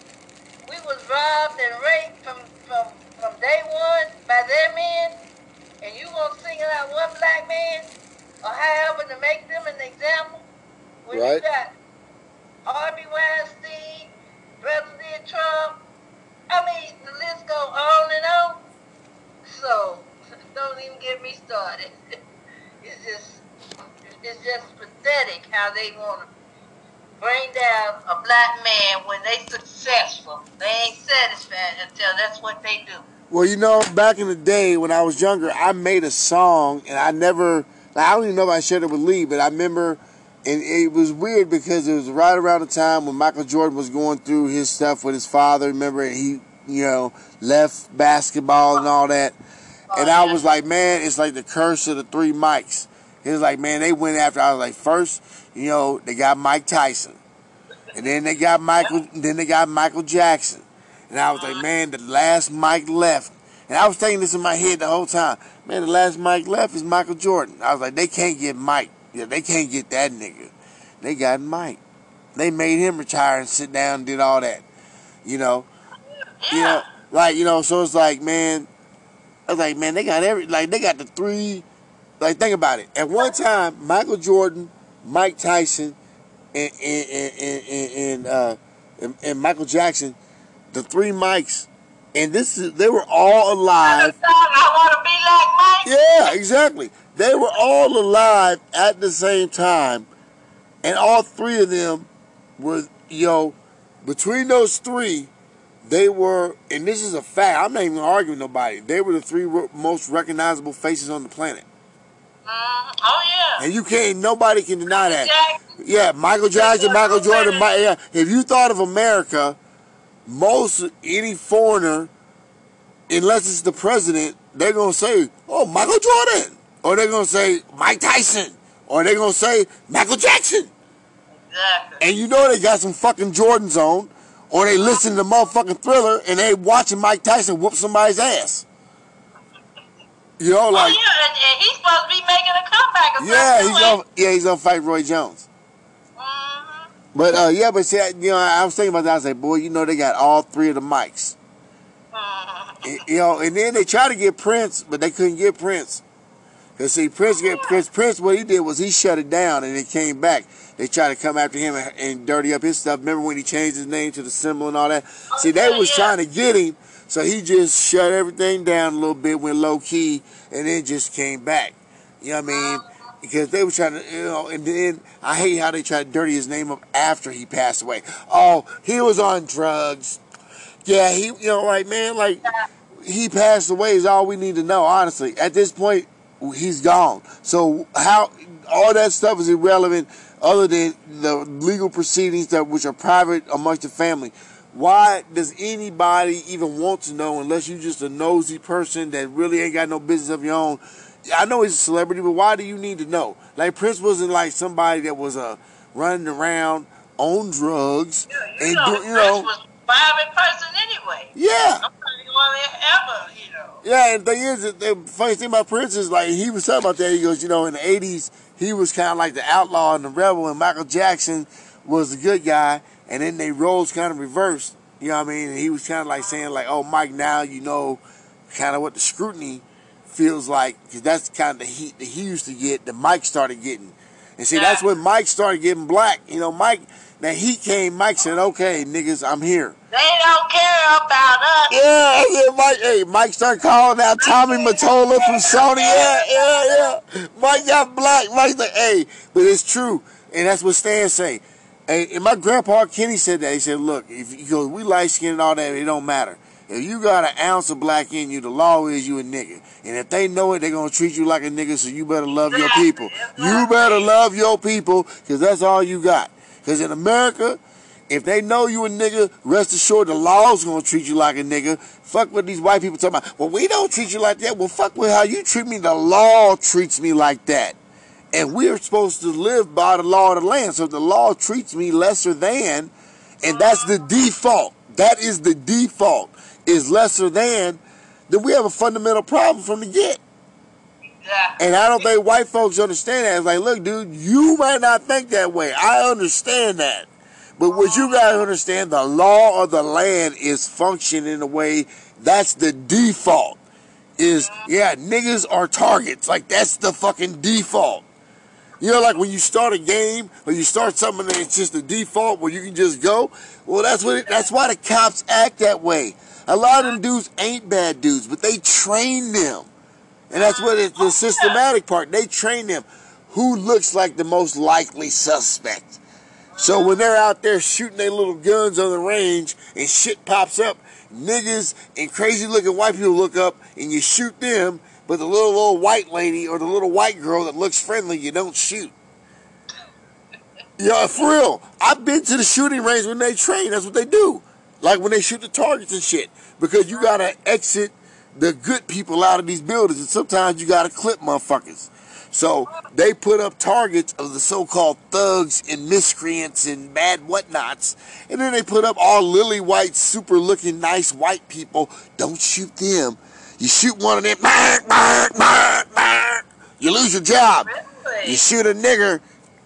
we was robbed and raped from, from, from day one by their men, and you gonna single out one black man or however to make them an example? When Right. you got Harvey Weinstein, President Trump, I mean, the list go on and on. So, don't even get me started. It's just, it's just pathetic how they want to bring down a black man when they successful. They ain't satisfied until that's what they do. Well, you know, back in the day when I was younger, I made a song, and I never, I don't even know if I shared it with Lee, but I remember, and it was weird because it was right around the time when Michael Jordan was going through his stuff with his father. Remember, he, you know, left basketball and all that. And I was like, man, it's like the curse of the three Mikes. It was like, man, they went after, I was like, first, you know, they got Mike Tyson. And then they got Michael, then they got Michael Jackson. And I was like, man, the last Mike left. And I was thinking this in my head the whole time. Man, the last Mike left is Michael Jordan. I was like, they can't get Mike. Yeah, they can't get that nigga. They got Mike. They made him retire and sit down and did all that. You know? You know, like, you know, so it's like, man, I was like, man, they got every, like, they got the three, like, think about it. At one time, Michael Jordan, Mike Tyson, and, and, and, and, and, uh, and, and Michael Jackson, the three Mikes, and this is, they were all alive. I want to be like Mike. Yeah, exactly. They were all alive at the same time, and all three of them were, you know, between those three, they were, and this is a fact, I'm not even arguing with nobody, they were the three most recognizable faces on the planet. Mm, oh, yeah. And you can't, nobody can deny that. Jackson. Yeah, Michael Jackson, Michael Jordan, Mike, yeah. If you thought of America, most, any foreigner, unless it's the president, they're going to say, oh, Michael Jordan. Or they're going to say Mike Tyson. Or they're going to say Michael Jackson. Exactly. And you know they got some fucking Jordans on. Or they listen to motherfucking Thriller and they watching Mike Tyson whoop somebody's ass. You know, like. Oh, yeah, and, and he's supposed to be making a comeback or Yeah, something. he's gonna, yeah, he's going to fight Roy Jones. Mm-hmm. But, uh, yeah, but see, I, you know, I was thinking about that. I was like, boy, you know, they got all three of the mics. Mm-hmm. You know, and then they tried to get Prince, but they couldn't get Prince. Because, see, Prince, get, Prince, Prince, what he did was he shut it down and it came back. They tried to come after him and, and dirty up his stuff. Remember when he changed his name to the symbol and all that? Oh, See, they yeah, was yeah. trying to get him, so he just shut everything down a little bit, went low-key, and then just came back. You know what I mean? Because they were trying to, you know, and then I hate how they tried to dirty his name up after he passed away. Oh, he was on drugs. Yeah, he, you know, like, man, like, he passed away is all we need to know, honestly. At this point, he's gone. So how, all that stuff is irrelevant other than the legal proceedings that which are private amongst the family. Why does anybody even want to know unless you're just a nosy person that really ain't got no business of your own? I know he's a celebrity, but why do you need to know? Like, Prince wasn't like somebody that was uh, running around on drugs. You and know, do, you Prince know, was a private person anyway. yeah. I'm ever, you know. Yeah, and the thing is, the funny thing about Prince is, like, he was talking about that. He goes, you know, in the eighties, he was kind of like the outlaw and the rebel, and Michael Jackson was the good guy, and then they roles kind of reversed. You know what I mean? And he was kind of like saying, like, oh, Mike, now you know kind of what the scrutiny feels like, because that's kind of the heat that he used to get, that Mike started getting. And see, that's when Mike started getting black. You know, Mike, that heat came, Mike said, okay, niggas, I'm here. They don't care about us. Yeah, yeah, Mike. Hey, Mike started calling out Tommy Mottola from Sony. Yeah, yeah, yeah. Mike got black. Mike's like, hey, but it's true, and that's what Stan say. Hey, and my grandpa Kenny said that. He said, look, if he goes, we light skinned and all that, it don't matter. If you got an ounce of black in you, the law is you a nigga. And if they know it, they're going to treat you like a nigga, so you better love your people. You better love your people, because that's all you got. Because in America, if they know you a nigga, rest assured the law's going to treat you like a nigga. Fuck what these white people talking about. Well, we don't treat you like that. Well, fuck with how you treat me. The law treats me like that. And we're supposed to live by the law of the land. So if the law treats me lesser than, and that's the default. That is the default, is lesser than, then we have a fundamental problem from the get. Yeah. And I don't think white folks understand that. It's like, look, dude, you might not think that way. I understand that. But what you gotta understand, the law of the land is functioning in a way that's the default. Is, yeah, niggas are targets. Like, that's the fucking default. You know, like when you start a game or you start something and it's just the default where you can just go. Well, that's what. It, that's why the cops act that way. A lot of them dudes ain't bad dudes, but they train them, and that's what it's the systematic part. They train them. Who looks like the most likely suspect? So when they're out there shooting their little guns on the range and shit pops up, niggas and crazy looking white people look up and you shoot them. But the little little white lady or the little white girl that looks friendly, you don't shoot. Yeah, for real. I've been to the shooting range when they train. That's what they do. Like when they shoot the targets and shit. Because you got to exit the good people out of these buildings. And sometimes you got to clip motherfuckers. So they put up targets of the so-called thugs and miscreants and bad whatnots. And then they put up all lily white, super looking nice white people. Don't shoot them. You shoot one of them, bark, bark, bark, bark, you lose your job. Really? You shoot a nigger.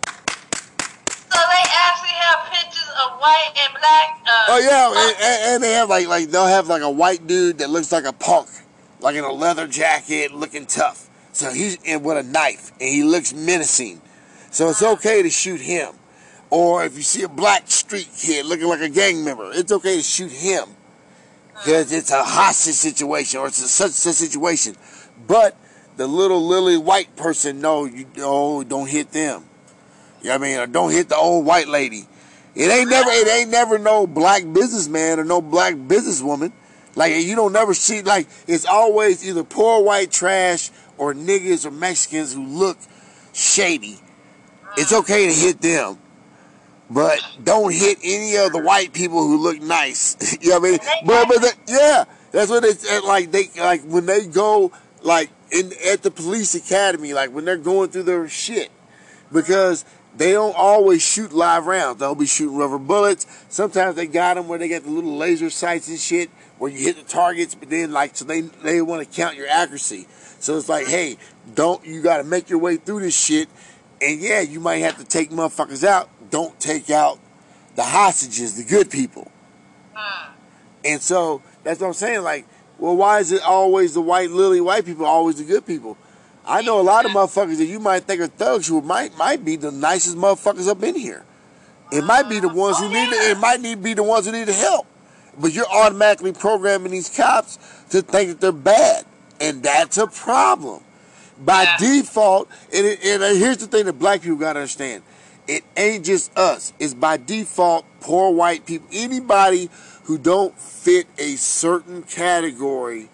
So they actually have pictures of white and black. Uh, Oh yeah, and, and they have like like they'll have like a white dude that looks like a punk, like in a leather jacket, looking tough. So he's in with a knife and he looks menacing. So it's okay to shoot him. Or if you see a black street kid looking like a gang member, it's okay to shoot him. Because it's a hostage situation or it's a such a situation. But the little lily white person, no, you oh, don't hit them. You know what I mean? Or don't hit the old white lady. It ain't never it ain't never no black businessman or no black businesswoman. Like you don't never see like it's always either poor white trash or niggas or Mexicans who look shady. It's okay to hit them. But don't hit any of the white people who look nice. You know what I mean? But, but the, yeah, that's what it's like. They like when they go like in at the police academy, like when they're going through their shit, because they don't always shoot live rounds. They'll be shooting rubber bullets. Sometimes they got them where they got the little laser sights and shit where you hit the targets, but then like so they they want to count your accuracy. So it's like, hey, don't you got to make your way through this shit, and yeah, you might have to take motherfuckers out. Don't take out the hostages, the good people. Mm. And so that's what I'm saying. Like, well, why is it always the white lily white people always the good people? I know a lot of motherfuckers that you might think are thugs who might might be the nicest motherfuckers up in here. It might be the ones who need it. It might need be the ones who need the help. But you're automatically programming these cops to think that they're bad, and that's a problem. By yeah. default, and, it, and here's the thing that black people gotta understand. It ain't just us. It's by default poor white people. Anybody who don't fit a certain category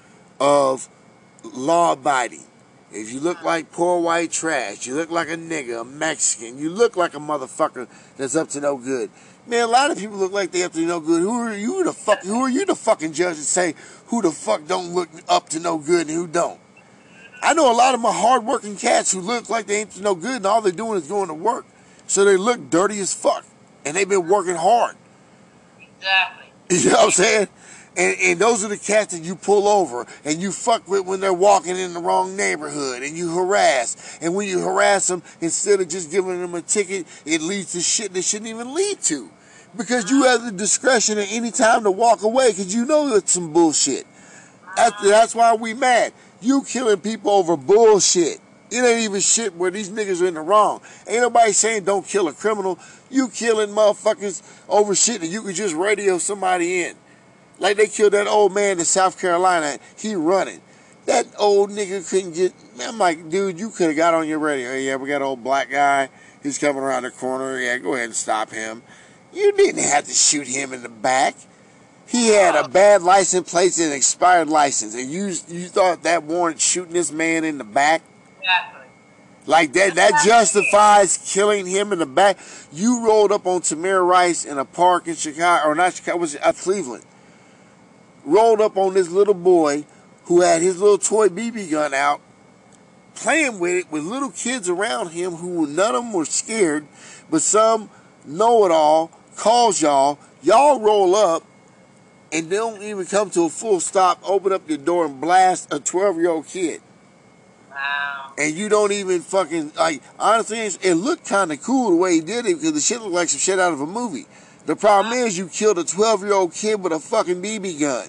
of law-abiding. If you look like poor white trash, you look like a nigga, a Mexican, you look like a motherfucker that's up to no good. Man, a lot of people look like they up to no good. Who are you to fuck? Who are you to fucking judge and say who the fuck don't look up to no good and who don't? I know a lot of my hard-working cats who look like they ain't to no good and all they're doing is going to work. So they look dirty as fuck. And they've been working hard. Exactly. You know what I'm saying? And, and those are the cats that you pull over and you fuck with when they're walking in the wrong neighborhood and you harass. And when you harass them, instead of just giving them a ticket, it leads to shit they shouldn't even lead to. Because you have the discretion at any time to walk away because you know it's some bullshit. That's, that's why we mad. You killing people over bullshit. It ain't even shit where these niggas are in the wrong. Ain't nobody saying don't kill a criminal. You killing motherfuckers over shit that you could just radio somebody in. Like they killed that old man in South Carolina. He running. That old nigga couldn't get... I'm like, dude, you could have got on your radio. Hey, yeah, we got an old black guy. He's coming around the corner. Yeah, go ahead and stop him. You didn't have to shoot him in the back. He had a bad license plate and an expired license. And you, you thought that warranted shooting this man in the back? Exactly. Like that, that justifies killing him in the back. You rolled up on Tamir Rice in a park in Chicago, or not Chicago, was it uh, Cleveland. Rolled up on this little boy who had his little toy B B gun out, playing with it with little kids around him who none of them were scared, but some know-it-all calls y'all. Y'all roll up and don't even come to a full stop, open up your door and blast a twelve-year-old kid. Wow. And you don't even fucking, like, honestly, it looked kind of cool the way he did it because the shit looked like some shit out of a movie. The problem uh-huh. is you killed a twelve-year-old kid with a fucking B B gun.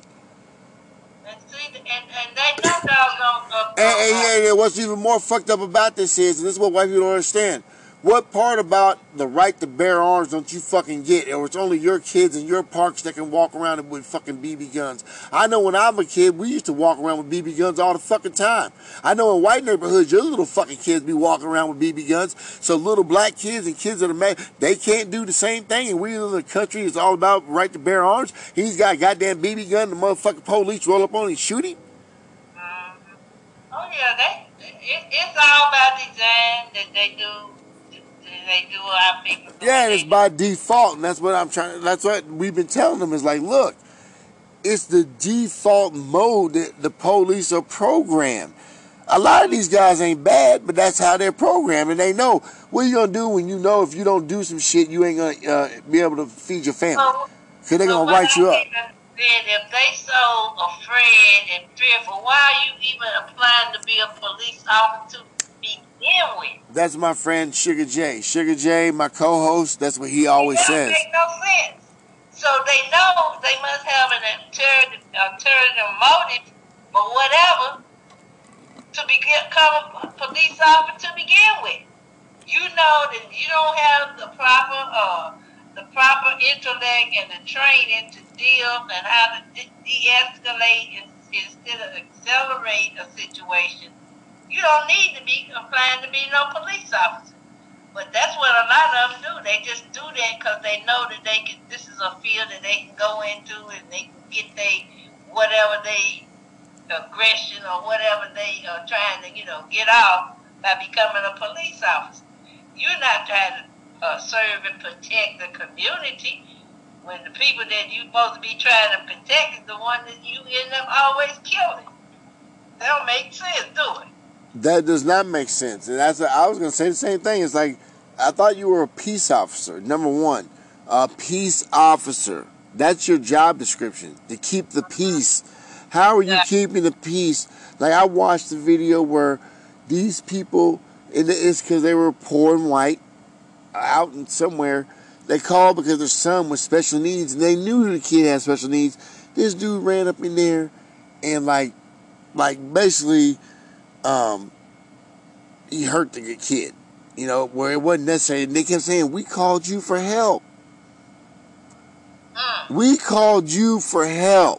And, see, and, and they know doggone uh, and, and, and what's even more fucked up about this is, and this is what white people don't understand, what part about the right to bear arms don't you fucking get? Or it's only your kids in your parks that can walk around with fucking B B guns. I know when I was a kid, we used to walk around with B B guns all the fucking time. I know in white neighborhoods, your little fucking kids be walking around with B B guns. So little black kids and kids that are mad, they can't do the same thing. And we live in a country that's all about right to bear arms. He's got a goddamn B B gun, the motherfucking police roll up on him and shoot him. Um, oh yeah, they, it, it's all about design that they do. They do our people. Yeah, and it's by default, and that's what I'm trying. That's what we've been telling them. Is like, look, it's the default mode that the police are programmed. A lot of these guys ain't bad, but that's how they're programmed, and they know what are you gonna do when you know if you don't do some shit, you ain't gonna uh, be able to feed your family because they're gonna write you up. If they so afraid and fearful, why are you even applying to be a police officer? With. That's my friend Sugar J. Sugar J, my co-host, that's what he always that says. That makes no sense. So they know they must have an alternative, alternative motive or whatever to become a police officer to begin with. You know that you don't have the proper uh, the proper intellect and the training to deal and how to de- de-escalate instead of accelerate a situation. You don't need to be applying to be no police officer. But that's what a lot of them do. They just do that because they know that they can. This is a field that they can go into and they can get they whatever they aggression or whatever they are trying to, you know, get off by becoming a police officer. You're not trying to uh, serve and protect the community when the people that you're supposed to be trying to protect is the one that you end up always killing. That don't make sense, do it? That does not make sense. And that's, I was going to say the same thing. It's like, I thought you were a peace officer. Number one, a peace officer. That's your job description, to keep the peace. How are you yeah. keeping the peace? Like, I watched the video where these people, and it's because they were poor and white, out in somewhere. They called because their son was special needs, and they knew the kid had special needs. This dude ran up in there and, like, like basically... Um, he hurt the kid, you know, where it wasn't necessary. And they kept saying, we called you for help. Mm. We called you for help.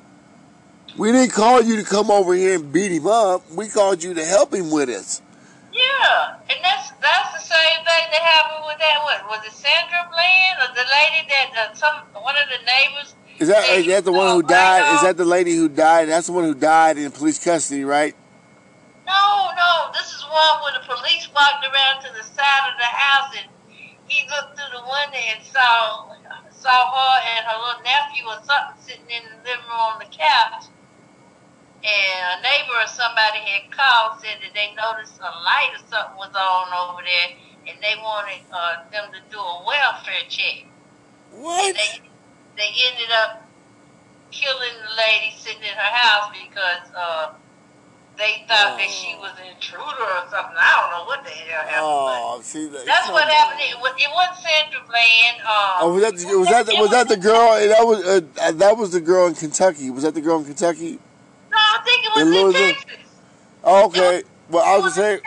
We didn't call you to come over here and beat him up. We called you to help him with us. Yeah, and that's that's the same thing that happened with that. What was it, Sandra Bland or the lady that uh, some one of the neighbors? Is that is that the one who died? Is that the lady who died? That's the one who died in police custody, right? No, no, this is one where the police walked around to the side of the house and he looked through the window and saw saw her and her little nephew or something sitting in the living room on the couch. And a neighbor or somebody had called, said that they noticed a light or something was on over there and they wanted uh, them to do a welfare check. What? And they, they ended up killing the lady sitting in her house because... Uh, They thought oh. that she was an intruder or something. I don't know what the hell happened. Oh, see, that, that's what happened. It, was, it wasn't Sandra Bland. Um, oh, was that the, was that the, was that the girl? That was uh, that was the girl in Kentucky. Was that the girl in Kentucky? No, I think it was in, in Texas. Oh, okay. It well, I was just saying.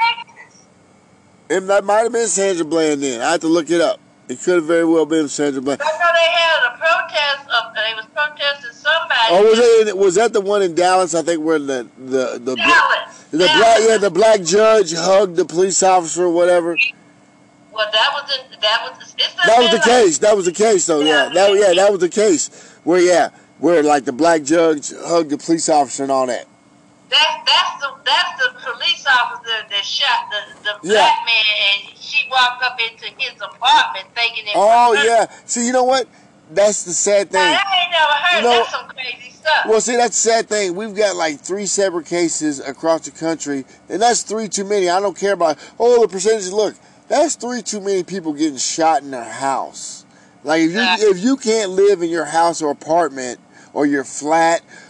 It that might have been Sandra Bland then. I have to look it up. It could have very well been Sandra Bland. I know they had a protest. Of, they was protesting somebody. Oh, was it? Was that the one in Dallas? I think where the the the Dallas. the Dallas. black yeah the black judge hugged the police officer or whatever. Well, that was the, that was the, it's that was the case. That was the case, though. Yeah, that yeah that was the case where yeah where like the black judge hugged the police officer and all that. That that's the that's the police officer that shot the the yeah. black man, and she walked up into his apartment thinking it oh was her. yeah, see, you know what? That's the sad thing. Now, I ain't never heard. You know, that's some crazy stuff. Well, see, that's the sad thing. We've got like three separate cases across the country, and that's three too many. I don't care about oh the percentages. Look, that's three too many people getting shot in their house. Like if you if you can't live in your house or apartment or your flat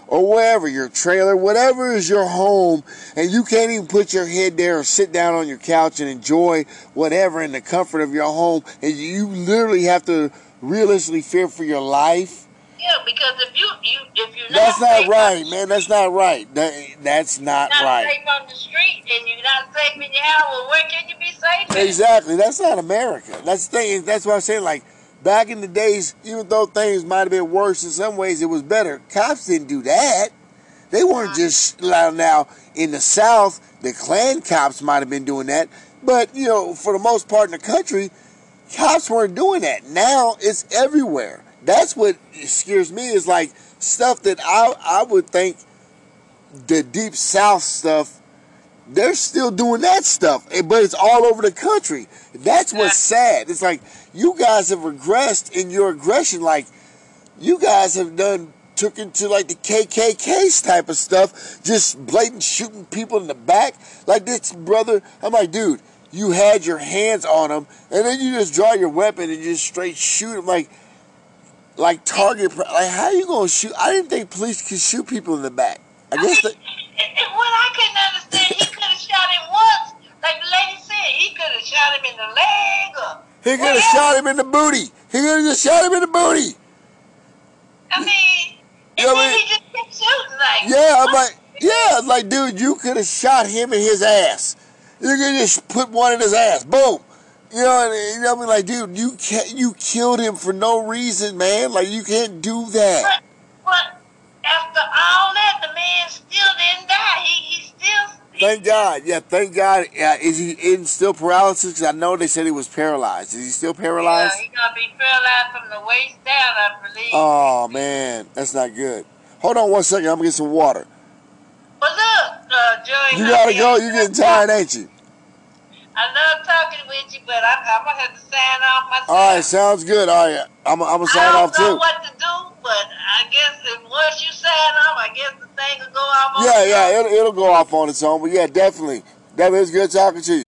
or wherever, your trailer, whatever is your home, and you can't even put your head there or sit down on your couch and enjoy whatever in the comfort of your home, and you literally have to realistically fear for your life. Yeah, because if you, you if you're not that's not safe right, on man. That's not right. That, that's not, not right. safe on the street and you're not safe in your house, well, where can you be safe? At? Exactly. That's not America. That's the thing. That's what I'm saying. Like, back in the days, even though things might have been worse in some ways, it was better. Cops didn't do that. They weren't just loud. Now, in the South, the Klan cops might have been doing that. But, you know, for the most part in the country, cops weren't doing that. Now, it's everywhere. That's what scares me, is like stuff that I, I would think the Deep South stuff, they're still doing that stuff, but it's all over the country. That's what's sad. It's like you guys have regressed in your aggression. Like, you guys have done, took into like the K K K's type of stuff, just blatant shooting people in the back. Like this brother, I'm like, dude, you had your hands on him, and then you just draw your weapon and just straight shoot him. Like, like target, like how you gonna shoot? I didn't think police could shoot people in the back. I guess that. And what I couldn't understand, he could have shot him once, like the lady said. He could have shot him in the leg, or he could have shot him in the booty. He could have just shot him in the booty. I mean, and you know then I mean? he just kept shooting like. Yeah, I'm like, yeah, like, dude, you could have shot him in his ass. You could just put one in his ass. Boom. You know, and, you know, I mean, like, dude, you can't, you killed him for no reason, man. Like, you can't do that. But, but after all that, the man still didn't die. He, he still. He Thank God. Yeah, thank God. Yeah, is he in still paralysis? Because I know they said he was paralyzed. Is he still paralyzed? Yeah, he's going to be paralyzed from the waist down, I believe. Oh, man. That's not good. Hold on one second. I'm going to get some water. But look, uh, Joey. You got to go. You're getting tired, ain't you? I love talking with you, but I'm, I'm going to have to sign off myself. All right, sounds good. All right, I'm, I'm going to sign off, too. I don't know what to do, but I guess if once you sign off, I guess the thing will go off on Yeah, its yeah, own. it'll, it'll go off on its own. But, yeah, definitely. That was good talking to you.